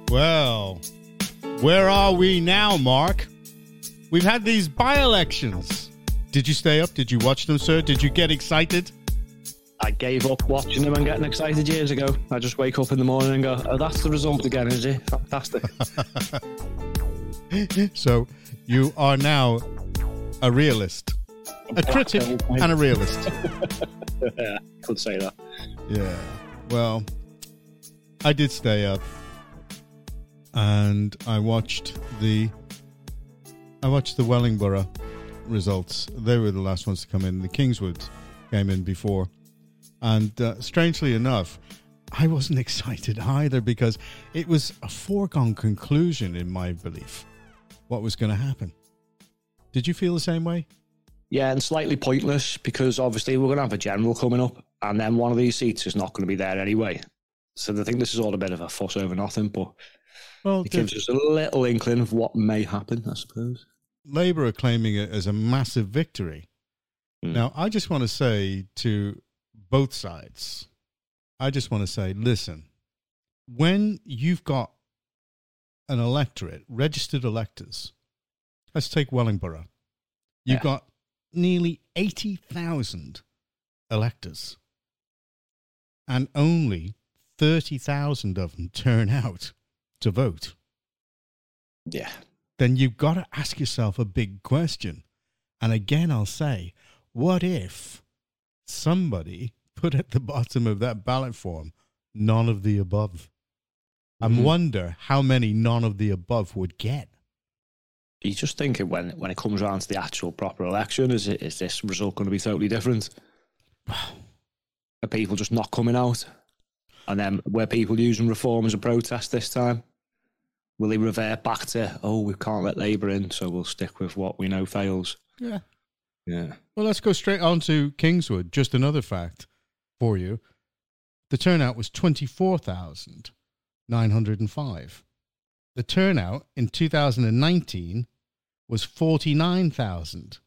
Well, where are we now, Mark? We've had these by-elections. Did you stay up? Did you watch them, sir? Did you get excited? I gave up watching them and getting excited years ago. I just wake up in the morning and go, oh, that's the result again, is it? Fantastic. So you are now a realist. A critic and a realist. Yeah, could say that. Yeah. Well, I did stay up and I watched the Wellingborough results. They were the last ones to come in. The Kingswood came in before. And strangely enough, I wasn't excited either because it was a foregone conclusion in my belief what was going to happen. Did you feel the same way? Yeah, and slightly pointless because obviously we're going to have a general coming up and then one of these seats is not going to be there anyway. So I think this is all a bit of a fuss over nothing, but it gives us a little inkling of what may happen, I suppose. Labour are claiming it as a massive victory. Now, I just want to say to both sides, listen, when you've got an electorate, registered electors, let's take Wellingborough, you've got nearly 80,000 electors and only 30,000 of them turn out to vote. Yeah. Then you've got to ask yourself a big question. And again, I'll say, what if somebody put at the bottom of that ballot form none of the above? I wonder how many none of the above would get. You just think when it comes around to the actual proper election, is this result going to be totally different? Are people just not coming out? And then were people using reform as a protest this time? Will they revert back to, we can't let Labour in, so we'll stick with what we know fails? Yeah. Yeah. Well, let's go straight on to Kingswood. Just another fact for you. The turnout was 24,905. The turnout in 2019 was 49,000.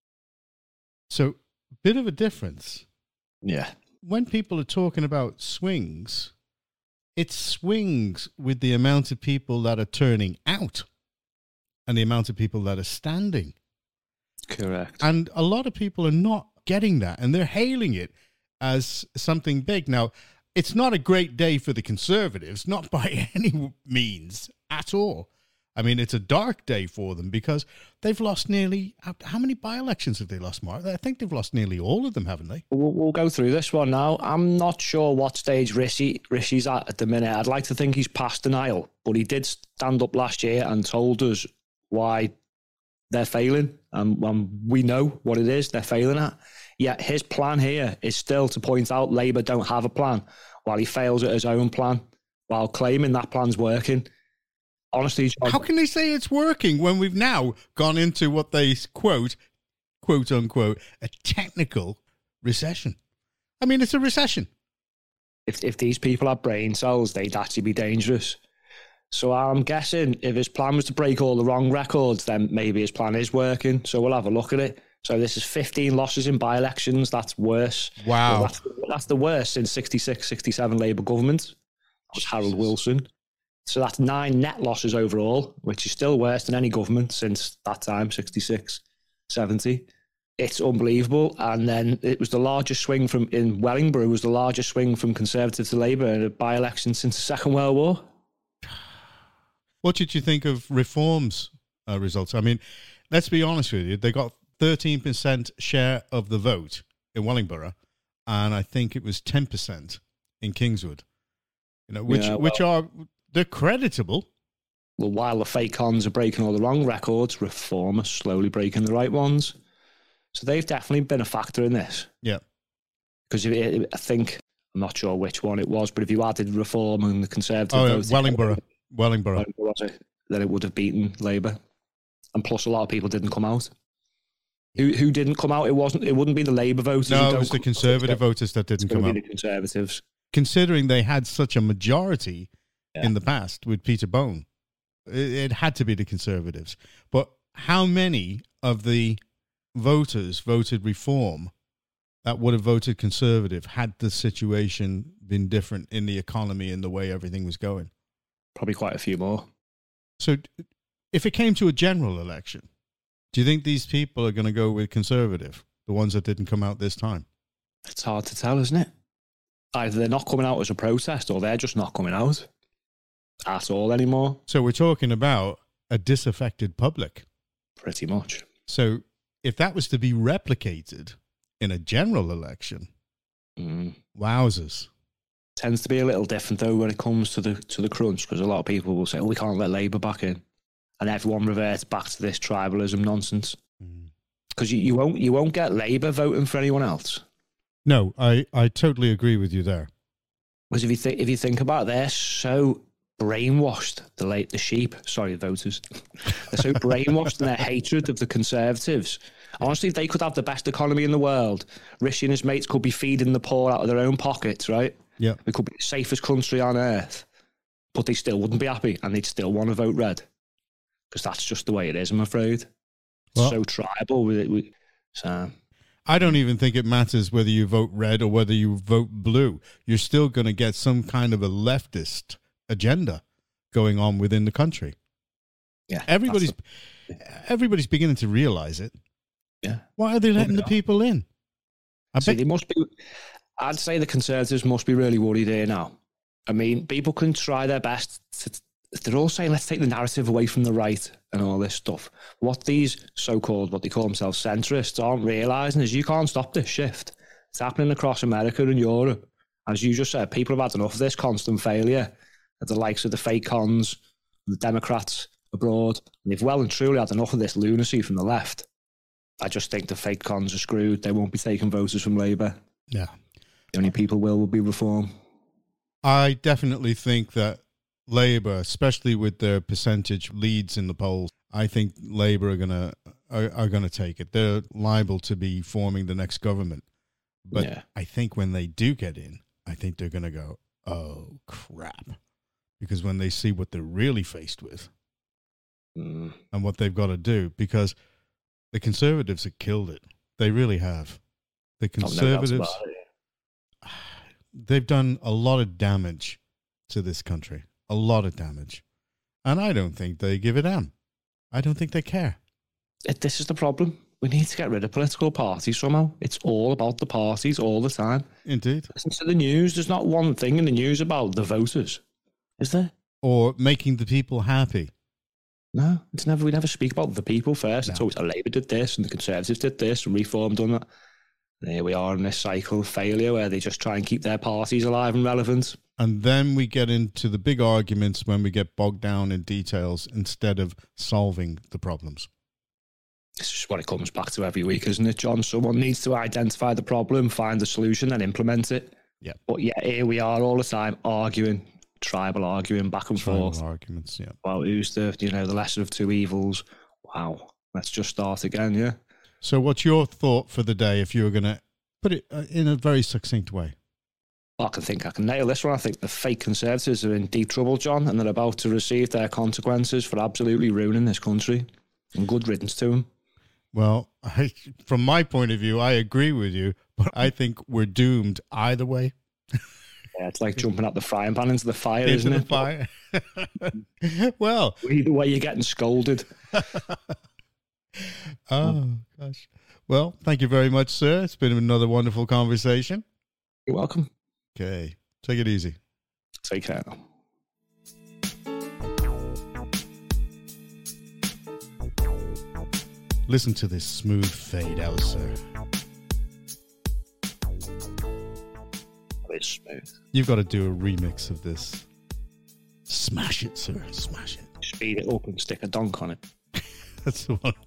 So, bit of a difference. Yeah. When people are talking about swings, it swings with the amount of people that are turning out and the amount of people that are standing. Correct. And a lot of people are not getting that, and they're hailing it as something big. Now, it's not a great day for the Conservatives, not by any means at all. I mean, it's a dark day for them because they've lost nearly... How many by-elections have they lost, Mark? I think they've lost nearly all of them, haven't they? We'll go through this one now. I'm not sure what stage Rishi's at the minute. I'd like to think he's past denial, but he did stand up last year and told us why they're failing. And we know what it is they're failing at. Yet his plan here is still to point out Labour don't have a plan while he fails at his own plan, while claiming that plan's working. Honestly, John, how can they say it's working when we've now gone into what they quote unquote, a technical recession? I mean, it's a recession. If these people had brain cells, they'd actually be dangerous. So I'm guessing if his plan was to break all the wrong records, then maybe his plan is working. So we'll have a look at it. So this is 15 losses in by-elections. That's worse. Wow. Well, that's the worst since 66, 67 Labour government. That was Harold Wilson. So that's 9 net losses overall, which is still worse than any government since that time, 66, 70. It's unbelievable. And then it was the largest swing in Wellingborough, was the largest swing from Conservative to Labour in a by-election since the Second World War. What did you think of Reform's results? I mean, let's be honest with you. They got 13% share of the vote in Wellingborough, and I think it was 10% in Kingswood. You know, which are... They're creditable. Well, while the fake cons are breaking all the wrong records, Reform are slowly breaking the right ones. So they've definitely been a factor in this. Yeah. Because I think, I'm not sure which one it was, but if you added Reform and the Conservative... Wellingborough. Was it? Then it would have beaten Labour. And plus a lot of people didn't come out. Who didn't come out? It wouldn't be the Labour voters. No, it was the Conservative voters that didn't come out. The Conservatives. Considering they had such a majority in the past with Peter Bone, it had to be the Conservatives. But how many of the voters voted Reform that would have voted Conservative had the situation been different in the economy and the way everything was going? Probably quite a few more. So if it came to a general election, do you think these people are going to go with Conservative, the ones that didn't come out this time? It's hard to tell, isn't it? Either they're not coming out as a protest or they're just not coming out at all anymore. So we're talking about a disaffected public. Pretty much. So if that was to be replicated in a general election, wowzers. Tends to be a little different though when it comes to the crunch, because a lot of people will say, "Oh, we can't let Labour back in," and everyone reverts back to this tribalism nonsense. Because you won't get Labour voting for anyone else. No, I totally agree with you there. Because if you think about it, they're so brainwashed, the sheep, voters. They're so brainwashed in their hatred of the Conservatives. Honestly, if they could have the best economy in the world, Rishi and his mates could be feeding the poor out of their own pockets, right? Yeah. It could be the safest country on earth, but they still wouldn't be happy and they'd still want to vote red. Because that's just the way it is, I'm afraid. Well, so tribal with it. So I don't even think it matters whether you vote red or whether you vote blue. You're still going to get some kind of a leftist agenda going on within the country. Yeah. Everybody's beginning to realize it. Yeah. Why are they letting the people in? They must be. I'd say the Conservatives must be really worried here now. I mean, people can try their best. They're all saying, let's take the narrative away from the right and all this stuff. What these so-called, what they call themselves centrists, aren't realising is you can't stop this shift. It's happening across America and Europe. As you just said, people have had enough of this constant failure at the likes of the fake cons, the Democrats abroad. And they've well and truly had enough of this lunacy from the left. I just think the fake cons are screwed. They won't be taking voters from Labour. Yeah. The only people will be Reform. I definitely think that Labour, especially with their percentage leads in the polls, I think Labour are gonna take it. They're liable to be forming the next government. But I think when they do get in, I think they're gonna go, oh crap. Because when they see what they're really faced with and what they've got to do, because the Conservatives have killed it. They really have. The Conservatives, they've done a lot of damage to this country. A lot of damage. And I don't think they give a damn. I don't think they care. This is the problem. We need to get rid of political parties somehow. It's all about the parties all the time. Indeed. Listen to the news. There's not one thing in the news about the voters. Is there? Or making the people happy. No, it's never. We never speak about the people first. No. It's always Labour did this and the Conservatives did this and Reform done that. And here we are in this cycle of failure where they just try and keep their parties alive and relevant. And then we get into the big arguments when we get bogged down in details instead of solving the problems. This is what it comes back to every week, isn't it, John? Someone needs to identify the problem, find the solution, and implement it. Yeah. But yeah, here we are all the time arguing. Tribal arguing back and forth. Arguments, yeah. Well, who's the lesser of two evils? Wow. Let's just start again, yeah? So what's your thought for the day if you were going to put it in a very succinct way? Well, I think I can nail this one. I think the fake Conservatives are in deep trouble, John, and they're about to receive their consequences for absolutely ruining this country. And good riddance to them. Well, from my point of view, I agree with you, but I think we're doomed either way. Yeah, it's like jumping out the frying pan into the fire, isn't it? Fire. Well, either way, you're getting scolded. Oh, gosh. Well, thank you very much, sir. It's been another wonderful conversation. You're welcome. Okay. Take it easy. Take care. Listen to this smooth fade out, sir. It's smooth. You've got to do a remix of this. Smash it, sir. Smash it. Speed it up and stick a donk on it. That's the one.